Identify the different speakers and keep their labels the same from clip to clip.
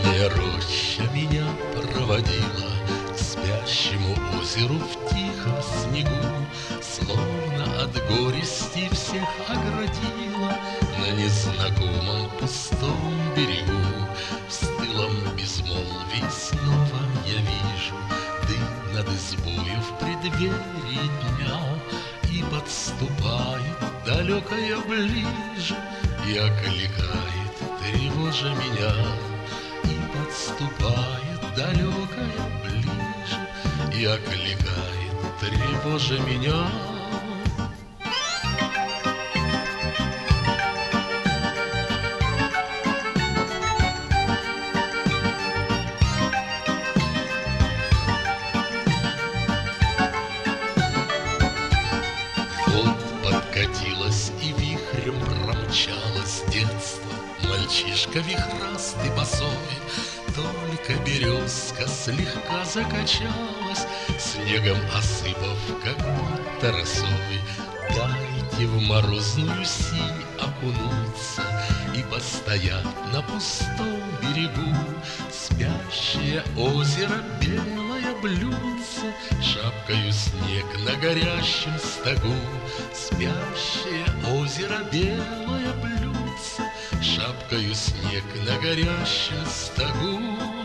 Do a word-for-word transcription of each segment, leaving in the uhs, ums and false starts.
Speaker 1: Летняя роща меня проводила к спящему озеру в тихом снегу, словно от горести всех оградила на незнакомом пустом берегу. В стылом безмолвии снова я вижу дым над избою в преддверии дня, и подступает далекая ближе и окликает, тревожа меня. И подступает далекая ближе и окликает, тревожа меня. Вот подкатилась и вихрем промчалась детство, мальчишка вихрастый босой. Только березка слегка закачалась, снегом осыпав, как будто росой. Дайте в морозную синь окунуться и постоять на пустом берегу. Спящее озеро, белое блюдце, шапкою снег на горящем стогу. Спящее озеро, белое блюдце, шапкою снег на горящем стогу.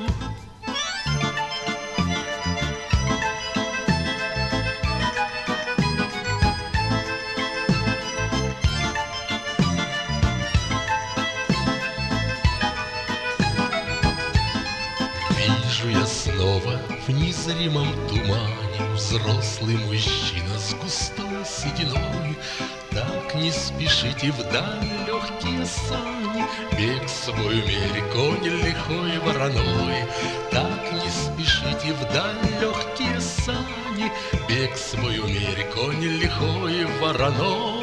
Speaker 1: Вижу я снова в незримом тумане взрослый мужчина с густой сединой. Так не спешите вдаль, легкие сани, бег свой умери, конь лихой вороной. Так не спешите вдаль, легкие сани, бег свой умери, конь лихой вороной.